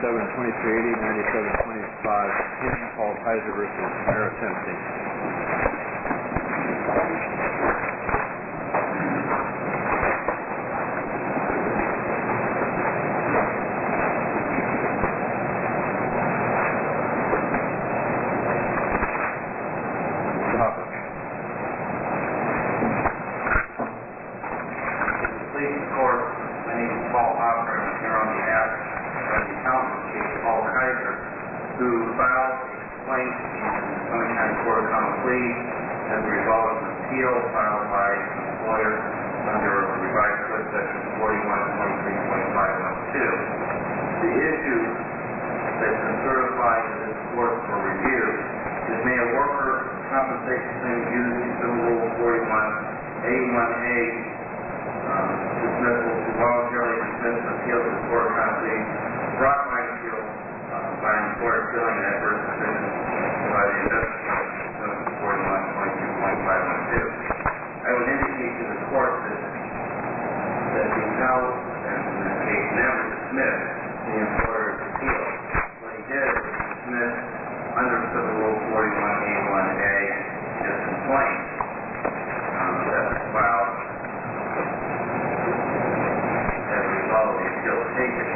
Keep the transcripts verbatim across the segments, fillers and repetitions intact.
ninety-seven twenty-three eighty, ninety-seven twenty-five, Ken Paul Kaiser versus Mayor of Tennessee. Who filed a complaint in the Summit County Court of Common Pleas as a result of an appeal filed by an employer under revised code section forty-one twenty-three point five one two. The issue that's been certified to this court for review is may a worker compensation claim using Civil Rule forty-one A one A um, dismissal to voluntarily dismiss an appeal to the Court of Common Pleas brought by appeal by an employer filling an adverse decision by the investigation of forty-one twenty-two point five one two. I would indicate to the court that, that the appellate, and in this case never dismissed the employer's appeal. What he did was dismiss under Civil Rule forty-one A one A his complaint um, that was filed as a result of the appeal taken.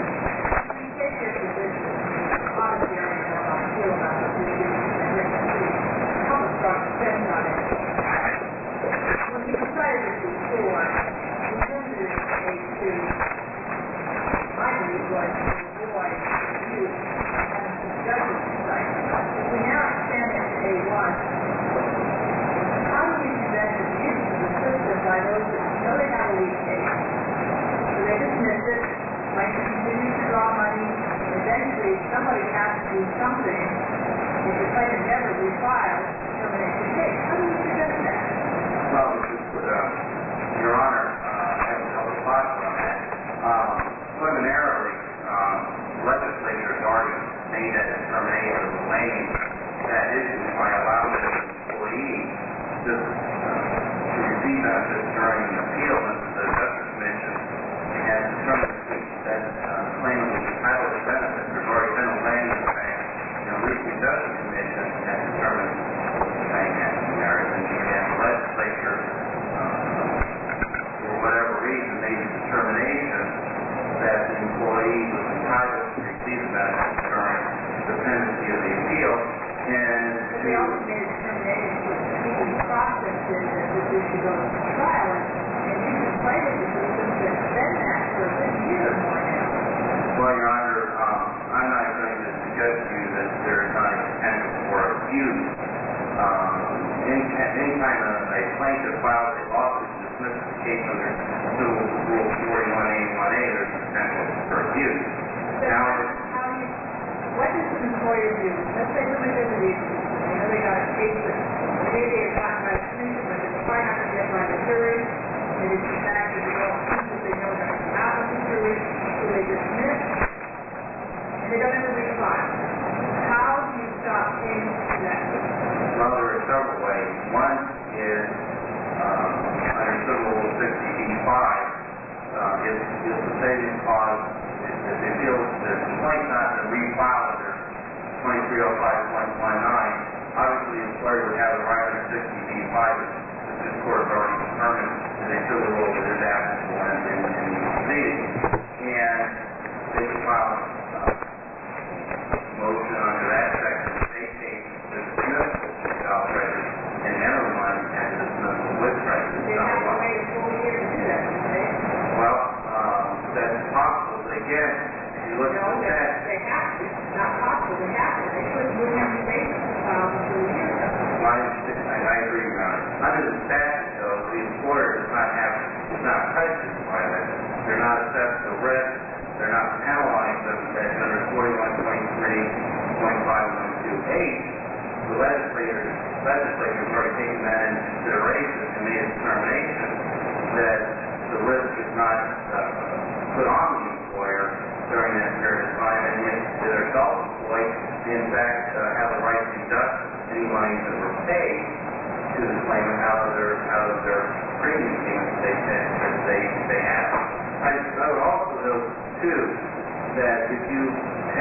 Somebody has to do something. If the claimant never refiled, terminate the case. How do you suggest that? Well, uh, Your Honor, uh, I have a couple of thoughts on that. Um, preliminarily, um, the legislature has already made that determination of delaying that issue by allowing the employee to, uh, to receive benefits during an appeal into the Justice Commission and determined that uh, the claimant was entitled to benefits. There's already been a language saying, you know, at least the Justice Commission has determined saying that merit, and the legislature, uh, for whatever reason, made a determination that the employee was entitled to receive the benefits during the pendency of the appeal. And they also made a determination that the legal process is that this issue goes to trial, and you can fight it because it's been that for a year or more now. Well, Your Honor, um, I'm not going to suggest to you that there is not a potential for abuse. Um, anytime a, a plaintiff files a lawsuit to dismiss the case under Civil Rule forty-one A one A, there's potential for abuse. So now, how do you, what does the employer do? Let's say somebody does a legal. You know, they got a case that maybe they've gotten by the commission, but it's probably not going to get by the jury. Maybe it's the fact that they don't think that they know that it's out of the jury, so they dismiss, and they don't ever refile. How do you stop paying that? Well, there are several ways. One is um, under Civil Rule sixty B five, uh, if, if the savings clause, if, if they feel the complaint not to refile under twenty-three oh five point one nine, obviously the employer would have the right under sixty B five, as this court has already determined that a civil rule that is applicable in, in, in the proceeding. And they could file a uh, motion under that section to vacate the dismissal without prejudice and enter one and dismissal with prejudice. They have to wait a full year to do that, right? Well, um, that's possible. But again, if you look no, at the text, they have to. It's not possible. They have to. They couldn't wouldn't have to wait um, until a year ago. I, I agree, Your Honor. Under the statute, though, the employer does not have, is not prejudiced by that. They're not assessed the risk. They're not penalized as under forty-one twenty-three point five one two eight. The legislature, legislature has already taken that into consideration and made a determination that the risk is not uh, put on the employer during that period of time, and yet their self-employed, in fact, uh, have the right to deduct any money that were paid to the claimant out of their out of their premium payments they that they they have. I, I would also note too that if you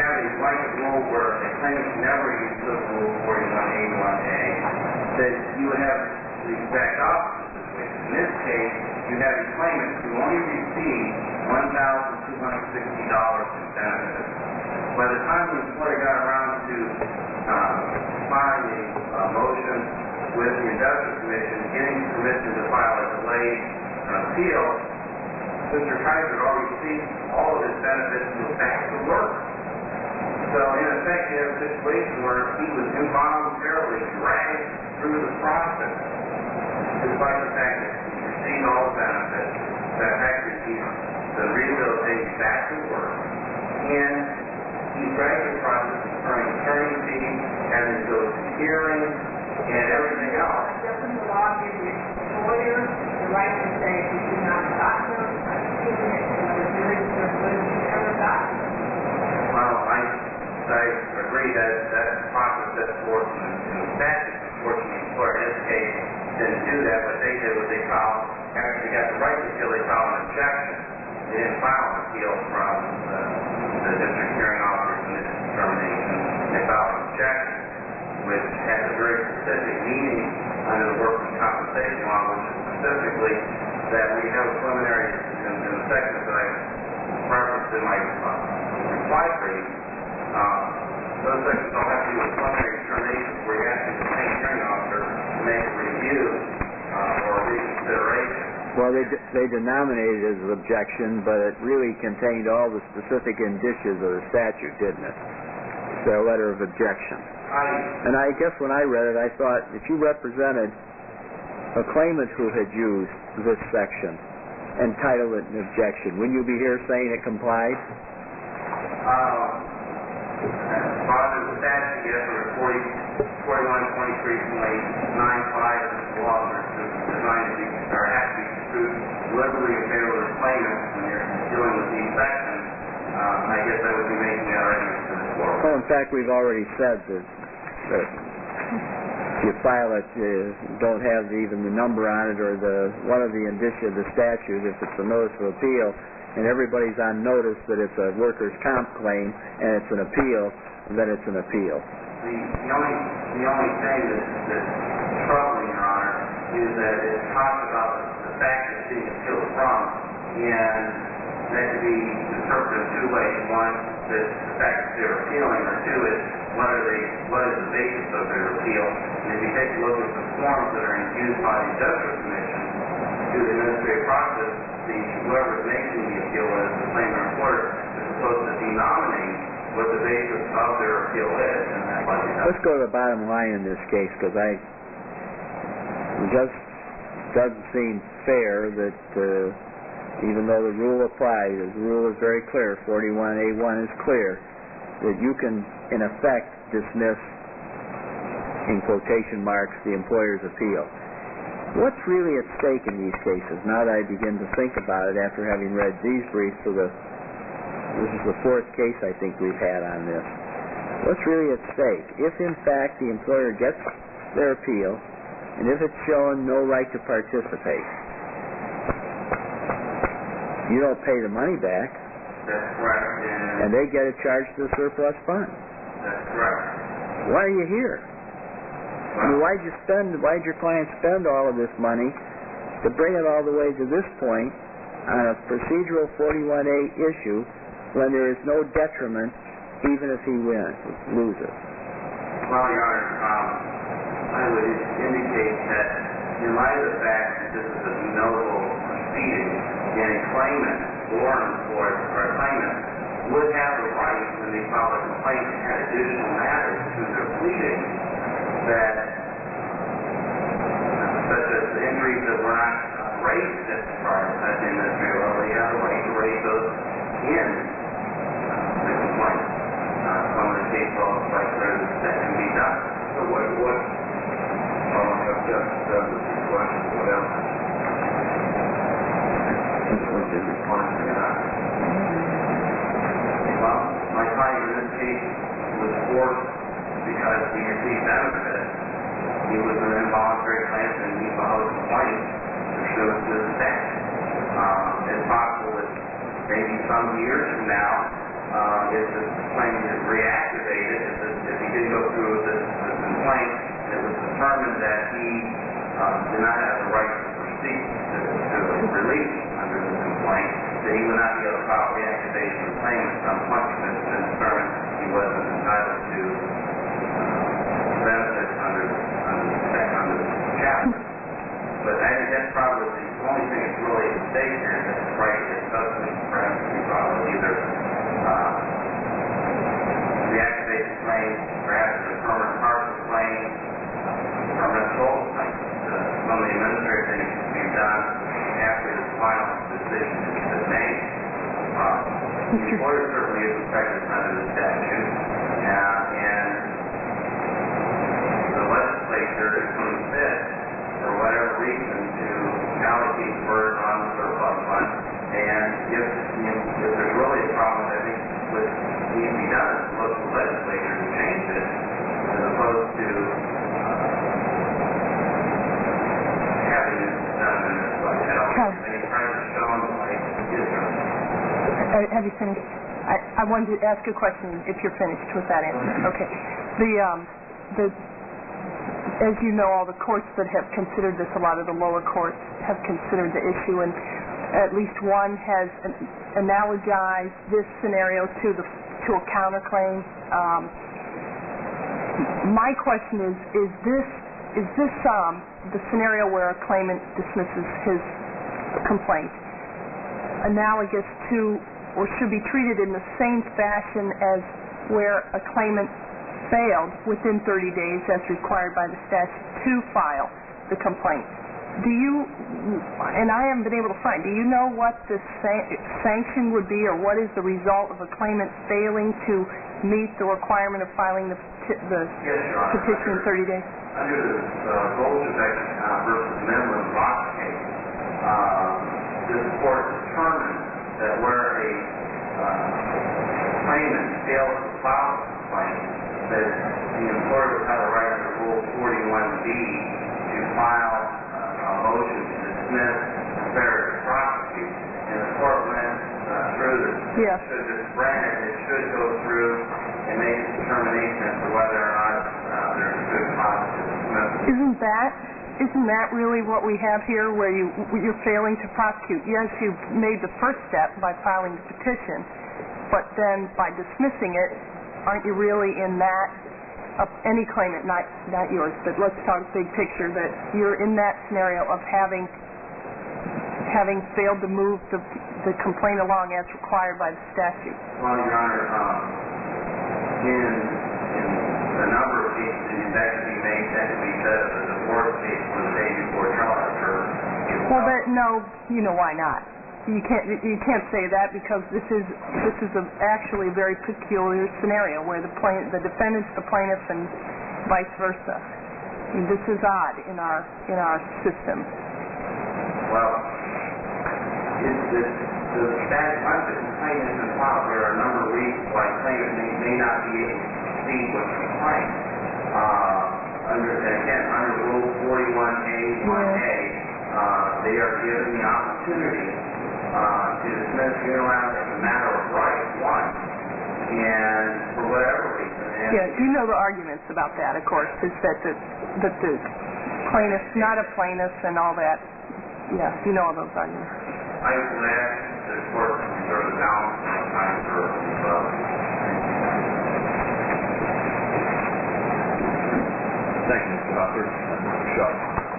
blanket rule where a claimant can never use Civil Rule forty-one eighty-one A, that you would have the exact opposite situation. In this case, you have a claimant who only received one thousand two hundred sixty dollars in benefits. By the time the employer got around to uh, filing a uh, motion with the Industrial Commission, getting permission to file a delayed uh, appeal, Mister Kaiser had already received all of his benefits and was back to work. So in effect, you have a situation where he was involuntarily dragged through the process, despite the fact that he received all the benefits, the fact that he's been rehabilitated back to work, and he's dragged through the process incurring attorney fees, having to go to hearings, and everything else. Doesn't the law give the employer the right to say if you do not doctor, I'm feeling it, you know, the jury or would ever doctor? Well, I, I agree that that process that's forth in, in the statute. Unfortunately, the employer in this case didn't do that. What they did was they filed, after they got the right to appeal, they filed an objection. They didn't file an appeal from the, the district hearing officers in this determination. They filed an objection, which has a very specific meaning under the workers' compensation law, which is specifically that we have a preliminary, in, in the sections that I referenced in my uh, reply brief, uh, those sections don't have to do with preliminary determinations where you ask the same hearing officer to make a review uh, or a reconsideration. Well, they d- they denominated it as an objection, but it really contained all the specific indicias of the statute, didn't it? It's a letter of objection. I, And I guess when I read it, I thought if you represented a claimant who had used this section and titled it an objection, wouldn't you be here saying it complied? uh, Father, the statute, yes, under forty, forty-one twenty-three point nine five of the law, is designed to be, or has to be construed liberally in favor of the claimant when you're dealing with these sections. Uh, I guess I would be making that argument to the court. Well, in fact, we've already said that, that you file it, uh, don't have even the number on it or the one of the indicia of the statute, if it's a notice of appeal, and everybody's on notice that it's a workers' comp claim and it's an appeal, then it's an appeal. The, the only the only thing that, that's troubling, Your Honor, is that it talks about the, the fact that it's being appealed from, and that could be interpreted in two ways. One, that the fact that they're appealing, or two, is what are they, what is the basis of their appeal. And if you take a look at the forms that are used by the Industrial Commission to the administrative process, the whoever's making the appeal is the claimant or employer is supposed to denominate what the basis of their appeal is. And that's what it does. Let's go to the bottom line in this case, because I it just doesn't seem fair that uh, even though the rule applies, the rule is very clear, forty-one A one is clear, that you can, in effect, dismiss, in quotation marks, the employer's appeal. What's really at stake in these cases, now that I begin to think about it after having read these briefs for the, this is the fourth case I think we've had on this. What's really at stake? If, in fact, the employer gets their appeal, and if it's shown no right to participate, you don't pay the money back, That's correct. And and they get it charged to the surplus fund. that's correct. Why are you here? I mean, why'd you spend, why'd your client spend all of this money to bring it all the way to this point on a procedural forty-one A issue when there is no detriment even if he wins, loses? Well, Your Honor, um, I would indicate that in light of the fact that this is a noble proceeding, and a claimant or an employer or a claimant would have the right when they file a complaint to add additional matters to their pleading that, such as the injuries that were not raised at the prior at the administrative level, they have the right to raise those in uh, the complaint. Uh, some of the case laws quite clear that that can be done. So what, what, um, I've just done with the question, what else? What did the client do that? Well, my client in this case was forced because he received benefits. He was an involuntary claimant and he filed a complaint pursuant to the statute. Um, it's possible that maybe some years from now, uh, if the claim is reactivated, if, the, if he did go through with the, the complaint, and it was determined that he uh, did not have the right to proceed to, to release under the complaint, that he would not be able to file reactivation of the claim at some point because it's been determined he wasn't entitled to uh, benefits under, under, the, under the chapter. But I think that's probably the only thing that's really at stake here, is that the right to get substance perhaps to be filed either uh, reactivate the claim, perhaps a permanent partial claim, permanent total claim. Uh, some of the administrative things to be done after the final decision has been made. Uh, the employer certainly is protected under the statute, uh, and the legislature is going to fit for whatever reason to allocate the burden on the surplus fund. And if, you know, if there's really a problem, I think what needs to be done is look to the legislature to change it as opposed to uh, having it done in this way. I don't think there's any pressure shown like this one. Uh, have you finished? I, I wanted to ask a question if you're finished with that answer. Okay. The, um, the, as you know, all the courts that have considered this, a lot of the lower courts have considered the issue, and at least one has an, analogized this scenario to the to a counterclaim. Um, my question is: Is this is this um, the scenario where a claimant dismisses his complaint analogous to, or should be treated in the same fashion as where a claimant failed within thirty days as required by the statute to file the complaint? Do you, and I haven't been able to find, do you know what the san- sanction would be, or what is the result of a claimant failing to meet the requirement of filing the, peti- the Yes, Your Honor. petition in thirty days? Under the uh, Bolshevik uh, versus Midland Rock case, uh, this court determined that where a uh, claimant fails to file a complaint, that the employer would have a right under Rule forty-one B to file uh, a motion to dismiss and fair to prosecute. And the court went uh, through this. Yeah. Should this granted, it should go through and make a determination as to whether or not uh, there's a good cause to dismiss. Isn't that isn't that really what we have here, where you you're failing to prosecute? Yes, you've made the first step by filing the petition, but then by dismissing it, aren't you really in that, uh, any claimant, not not yours, but let's talk big picture, that you're in that scenario of having having failed to move the, the complaint along as required by the statute? Well, Your Honor, um, in, in a number of cases, that could be made, that could be said as a divorce case for the day before trial occurs. Well, that, no, you know why not. You can't you can't say that, because this is this is a, actually a very peculiar scenario where the plaintiff, the defendant's the plaintiff, and vice versa. I mean, this is odd in our in our system. Well, it, it, the statute, once the complaint has been filed, there are a number of reasons why claimant may, may not be able to proceed with the complaint. Uh, under again under Rule forty-one A one A, uh, they are given the opportunity Uh, to dismiss unilaterally as a matter of right, one, and for whatever reason. And Yeah, you know the arguments about that, of course, is that the that the plaintiff's not a plaintiff and all that. Yeah, you know all those arguments. I would ask the court to reserve the balance of my time for rebuttal. Thank you, Mister Hopper. Mister Shaw.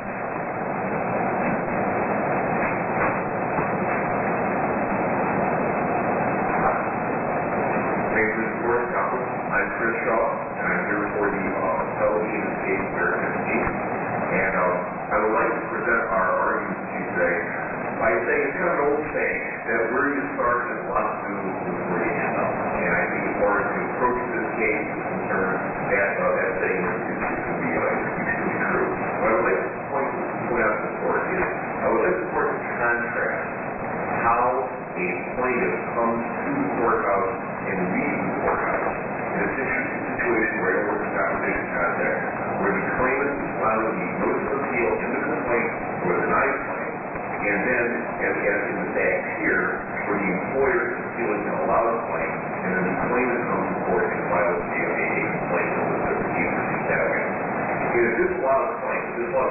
I'm Chris Shaw, and I'm here for the uh, appellate in this case, American Team. And um, I would like to present our argument to you today by saying it's kind of an old saying that where you start is a lot to do with where you end up. And I think as far as the approach to this case is concerned, that uh, that saying is, is, is going to be uh, extremely true. What I would like to point, point out to the court is I would like the court to contrast how a plaintiff comes to the courthouse and leaves the courthouse in a situation where it works compensation contact, where the claimant is filing the notice of appeal in the complaint for the denied claim, and then, as, as in the facts here, where the employer is appealing to allow the claim, and then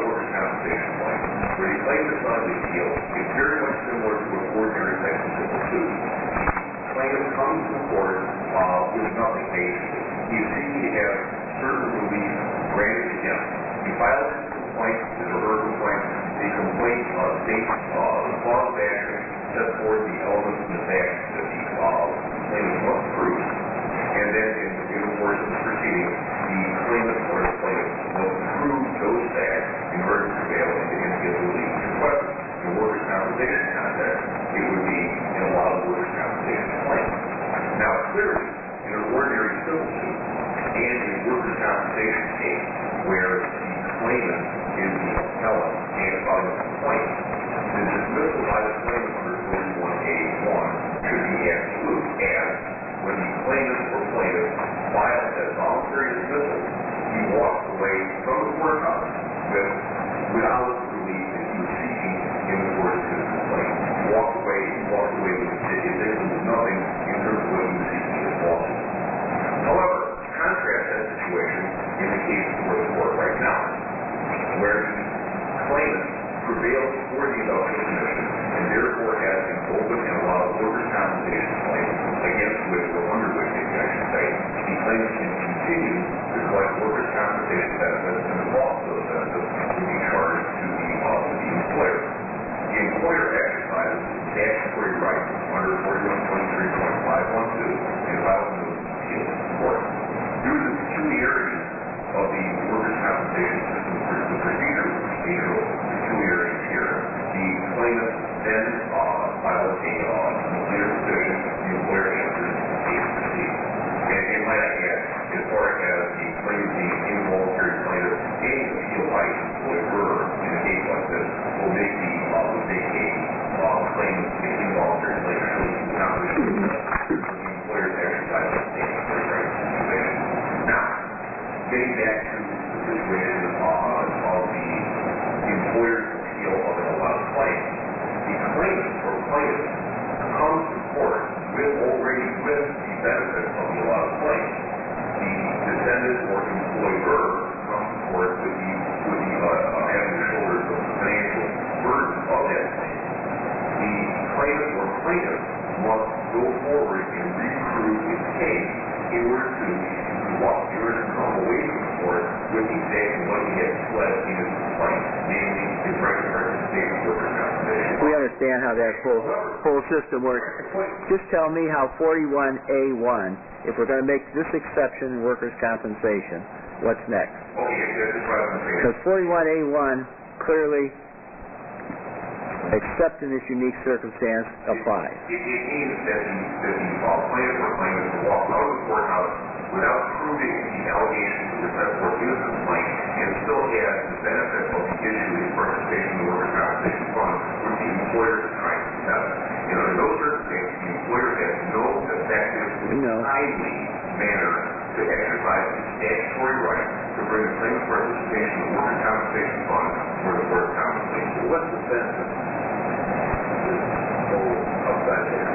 workers' compensation claim, where the claimant filed the appeal, is very much similar to an ordinary type of civil suit. The claimant comes to court uh, with nothing basically. He is seeking to have certain relief granted to him. He files his complaint, his or her complaint. The complaint uh, states uh, the cause of action, sets forth the elements of the fact that the uh, claimant must prove. And then in, in the course of the proceedings, the claimant or the plaintiff must prove those facts in order to prevail and to get relief requested. In a workers' compensation context, it would be in a lot of workers' compensation claims. Now, clearly, in an ordinary civil suit and in a workers' compensation case where the claimant is the appellant and filing a complaint, the dismissal by the claimant under forty-one A one should be absolute, as when the claimant or plaintiff files that voluntary dismissal, he walks away from the courthouse with, without the relief that he was seeking in the course of his complaint. He walks away, he walks away with basically nothing in terms of what he was seeking in his lawsuit. However, contrast that situation in the case before the court right now, where the claimant prevails before the industrial commission and therefore has an open and allowed workers' compensation claim against which or under which, maybe I should say, the claimant can continue to collect workers' compensation benefits and the cost of those benefits will be charged to the, uh, to the employer. The employer exercises statutory rights under forty-one twenty-three point five one two and files a notice of appeal to the court. Due to the peculiarities of the workers' compensation system, the procedure, procedural peculiarities here, the claimant then uh, files a uh, clear petition, the employer answers the case proceeds. And, and might I add, as far as the claimant being involuntary plaintiff, any appeal by an employer in a case like this will make the uh, will make a uh, claimant an involuntary plaintiff shows the compensation the employer's exercise of statutory rights and provision. Now, getting back to the situation uh, of the employer's appeal of an allowed claim, the claimant or plaintiff comes to court with already with the benefit of the allowed claim. The defendant or employer comes to court with the with the uh, uh, having the shoulders of the financial burden of that claim. The claimant or plaintiff must go forward and reprove its case in order to what? In order to come away from the court with exactly what he has pled in his complaint, namely his right to participate in workers' compensation. We understand how that whole, whole system works. Just tell me how forty-one A one, if we're going to make this exception in workers' compensation, what's next? Okay, that's what I was going to say. Because forty-one A one clearly, except in this unique circumstance, applies. It, it means that the, that the uh, plaintiff or claimant will walk out of the courthouse without proving the allegations that were set forth in the complaint and still has the benefit of the issue of participation in the workers' compensation fund, which the employer is trying to set. And under those circumstances, the employer has no effective, No. timely manner to exercise its statutory right to bring the claimant's participation in the workers' compensation fund for the workers' compensation. What's the sense of this whole upside down?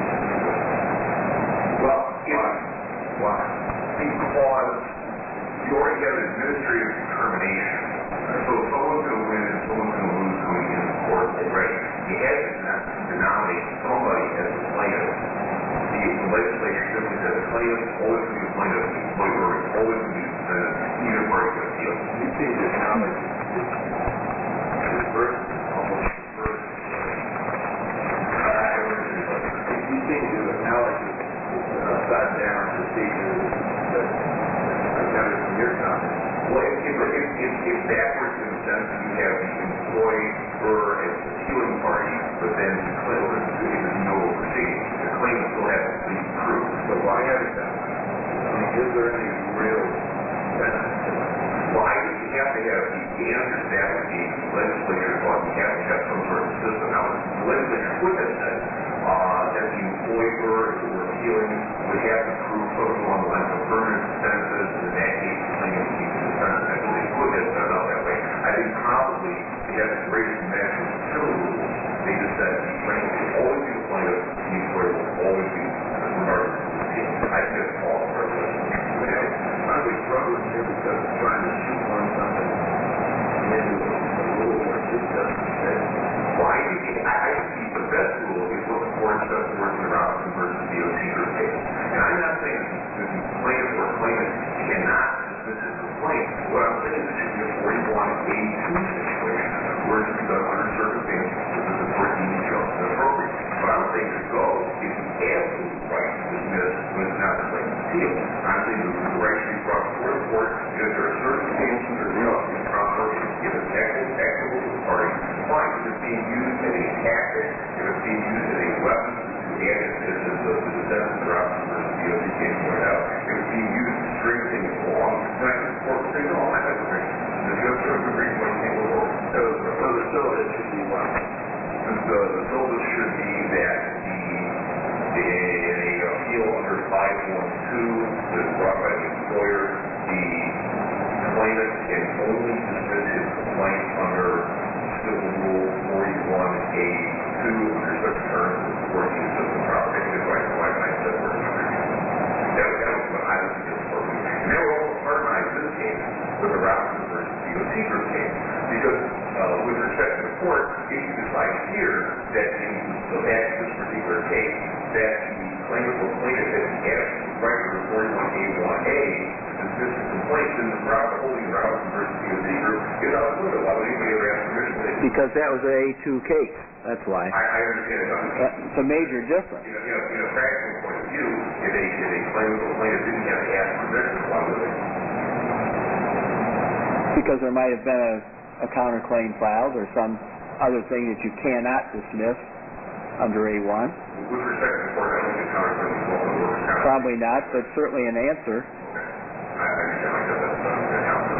Well, why? Why? Because you already have an administrative determination. So if someone's going to win and someone's going to lose going into court already, you have to denominate somebody as the plaintiff. The legislature simply says the plaintiff is always going to be the plaintiff, the employer is always going to be the defendant, either party can appeal. You seem to acknowledge this, this person almost reverse. You seem to acknowledge this, this upside down procedure that I gathered from your comment. Well, it, it, it, it, it's backwards in the sense that you have the employer as the appealing party, but then the claimant is a no proceeding. The claimant still has to plead proof. So why haven't that? I mean, is there any real benefit to that? Why do you have to have the, the answer to that would be the legislature thought you have to have some sort of system. Now, the legislature could have said uh, that the employer, if it were appealing, would have to prove something along the lines of permanent expenses, and in that case, the claimant would be the defendant. I believe they could have set it up that way. I think probably they have the greatest national utility that the plaintiff or claimant cannot dismiss his complaint. What I'm saying is it should be a forty-one A two situation, where it should be done under circumstances that the court deems just and appropriate. But I'm saying to go is the absolute right to dismiss when it's not the claimant's appeal. I'm saying that the right should be brought before the court because there are circumstances that are just and proper if it's equitable to the party. Fine, if it's being used as a tactic, if it's being used as a weapon to add to the defense of the Robinson versus D O C case pointed out, if it's being used to string things along, then I think the court would say, no, I'm not going to agree. The judge would agree when you think we're over. So, so the syllabus should be what? The, the syllabus should be that the, in a appeal under five one two that's brought by the employer, the claimant can only dismiss his complaint under Civil Rule forty-one A two under such terms as the court deems just and proper. I think it's right why I said we're going to agree. That was, that was what I was thinking for me. And they were also harmonized this case with the Robinson versus D O C group case because uh, with respect to the court, if you decide here that in the back of this particular case that the claimant or plaintiff has the absolute right under forty-one A one A to dismiss the complaint, then the Robinson holding the Robinson versus D O C group is out of order. Why would anybody ever ask permission to do Because that was an A two case. That's why. I, I understand it. Uh, it's a major difference. In a, in, a, in a practical point of view, if a, if a claimant or plaintiff didn't have to ask permission, why would they? Because there might have been a, a counterclaim filed or some other thing that you cannot dismiss under A one. With respect to the court, I don't think counterclaim is well in the works. Probably not, but certainly an answer. Okay. I understand. I guess that's uh, an answer.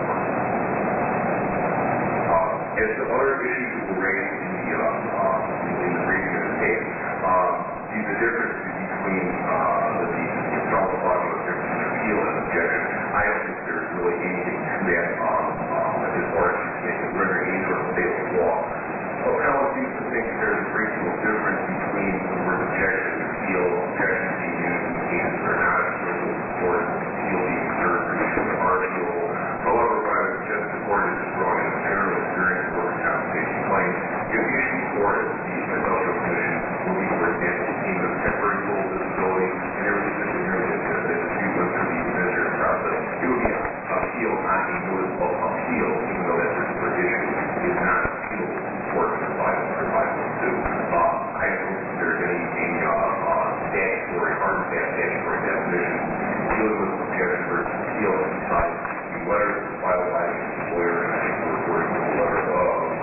Uh, as to other issues that were raised in the, uh, uh, in the briefing of the case, uh, the, the difference between uh, the, the appellate clause of objection and appeal and objection, I don't think there's really anything to that um, um, as far as render any sort of state of law. Appellate seems to think that there's a great deal of difference between the word objection and appeal. Objection being used in cases that are not applicable to the court, appeal being reserved for cases that are appealable. However, what I would suggest the court is drawing a general experience of workers' compensation claims. If the issue before it, the industrial commission, will be, for example, the payment of temporary full disability, and there was a system here that the dispute went through the administrative process, it would be an appeal, not a notice of appeal, even though that particular issue is not appealable to the court under five one two. Uh, I don't think there's any, any uh, uh, statutory, hard and fast statutory definition dealing with objection versus appeal inside the letter that was filed by the employer, and I think we're reporting to the letter of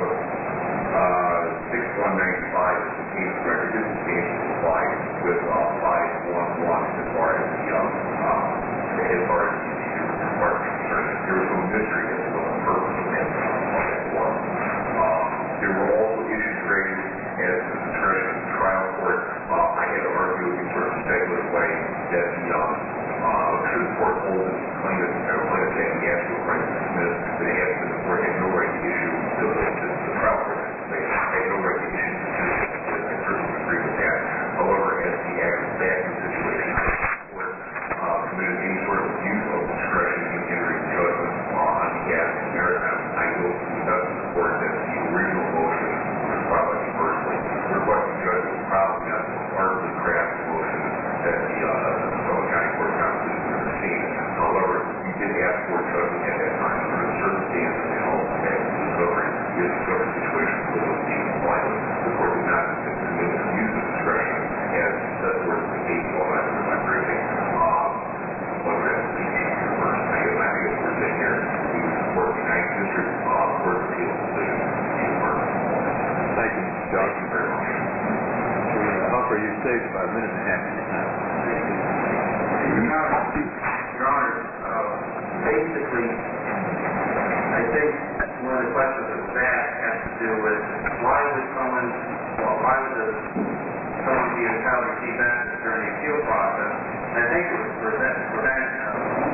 uh, six one nine five is the case record. This is case complied with uh, five one one as far as the um, uh, as far as the department is concerned. There was no mystery as to what the purpose of that uh, was. Um, there were also issues raised as to the discretion of the trial court. Uh, I had to argue in sort of a speculative way that the um, uh, should the court hold that the claimant or plaintiff had the absolute right to dismiss, that it has been the court had no right to issue the, the, the trial court they had no right to issue the decision. I certainly agree with that. However, as the actual fact of the situation, the court uh, committed any sort of abuse of discretion in entering judgment uh, on behalf of the maritime. I will discuss with the court that the original motion was filed by me personally. The requesting judge was probably not the part of the craft motion that the uh, Southern County Court of Compensation would have seen. However, we did ask for judgment at that time under the circumstances and all the facts of the discovery. The discovery situation was being applied with. The court did not commit an abuse of discretion as set forth in the case law and in my briefing. Um, what would I have to say here first? I guess I guess we're saying here we would support the Ninth District uh, Court of Appeals decision to be affirmed. Thank you, Mister Johnson. Thank you very much. Mister Huffer, you saved about a minute and a half of your time. Your Honor, uh, basically, I think one of the questions that was asked has to do with why would someone, well, why would the, someone be entitled to receive benefits during the appeal process? And I think it was prevent, prevent uh,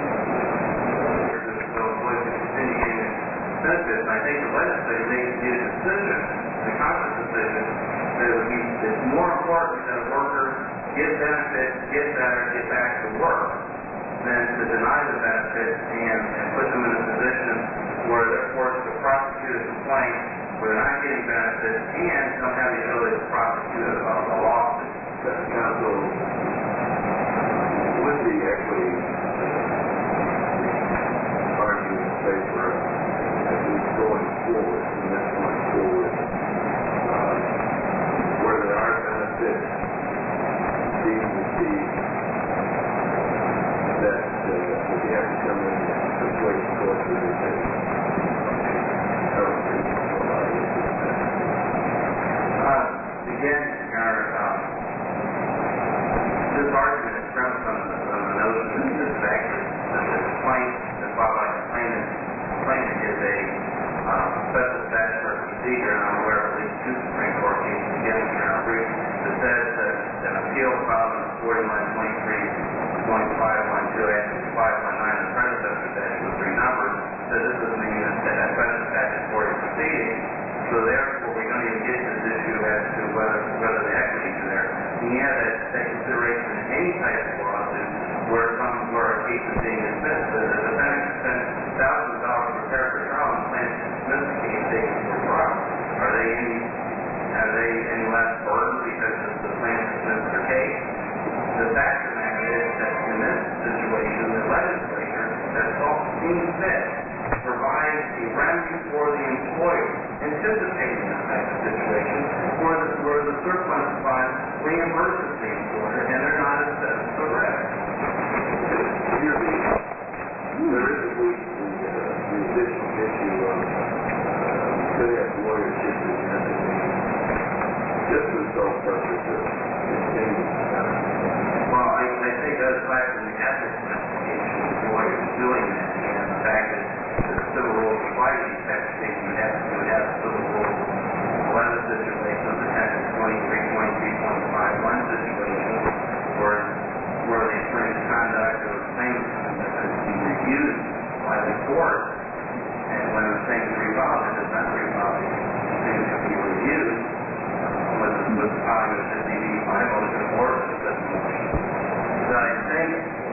the employees from continuing benefits. And I think the legislature made a decision, the conscious decision, that it would be it's more important that a worker get benefits, get better, get back to work, than to deny the benefit and, and put them in a position where they're forced to prosecute a complaint where they're not getting benefits and don't have the ability to prosecute a, a lawsuit. Counsel, Lindsay actually that, uh, would you have to come in and persuade the court to do that? I don't think nobody would do that. Uh, again, Your Honor, um, this argument is premised on the, on the notion that this is actually, that the complaint, the filed by the complainant, complainant is a, um, special statutory procedure, and I'm aware of at least two Supreme Court cases beginning in our brief that says that an appeal filed in forty-one twenty-three point five one two after five one nine, the predecessor statute with three numbers, says this doesn't mean that that special statutory proceeding. So therefore, we don't even get to this issue as to whether, whether the equities are there. And yeah, that, that consideration in any type of lawsuit where some, where a case is being dismissed, the the defendant spends thousands of dollars to prepare for trial and plans to dismiss the case taken for trial. Are they any, are they any less burdened because of the plan to dismiss their case? The fact of the matter is that in this situation, the legislature has seen fit to provide a remedy for the employer, anticipating this type of situation, where the, where the surplus funds reimburses the employer and they're not assessed for risk. Here, the, there is at least the, uh, the additional issue of, uh, could have lawyers should be necessary, just for the sole purpose of continuing. Well, I, I think that's back in the ethics investigation, the lawyer is doing that, and the fact that the civil rules apply to these types of cases, you have to have civil rules eleven situations, the section twenty-three, twenty-three point five one situation, where, where the attorney's conduct or the claimant's conduct is being reviewed by the court, and when the thing is revolved, it does not revolve, the thing can be reviewed with, with the filing of the fifty B five motion or the such motion. So I think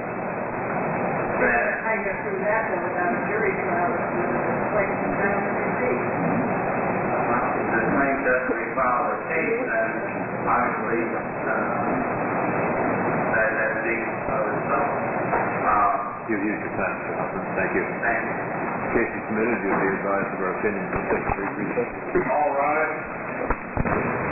that I get through that one without a jury trial, it's like the ground to see. if the claim doesn't refile the case, then obviously uh, that, that speaks of itself. Uh, You've used your time, Mister Hoffman. Thank you. thank you. Case is submitted. You'll be advised of our opinion. We'll take a brief recess. All rise.